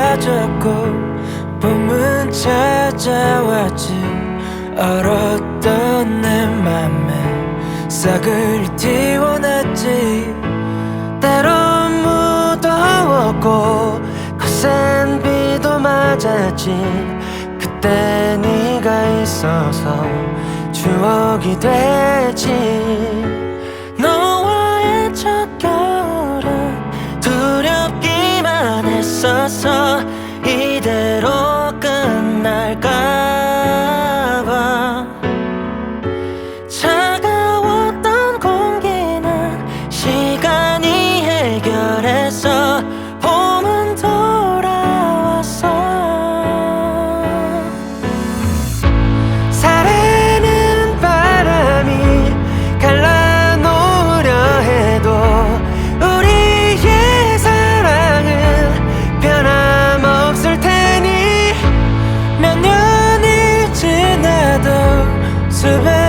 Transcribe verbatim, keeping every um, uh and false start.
사라졌고 봄은 찾아왔지. 얼었던 내 맘에 싹을 틔워냈지. 때론 무더웠고 거센 비도 맞았지. 그때 네가 있어서 추억이 됐지. 너와의 첫 겨울은 두렵기만 했었어. 이대로 끝날까봐. 차가웠던 공기는 시간이 해결했어. 봄은 돌아왔어. 사르는 바람이 갈라놓으려 해도 우리의 사랑은 변함없을 테니. 몇 년이 지나도 수백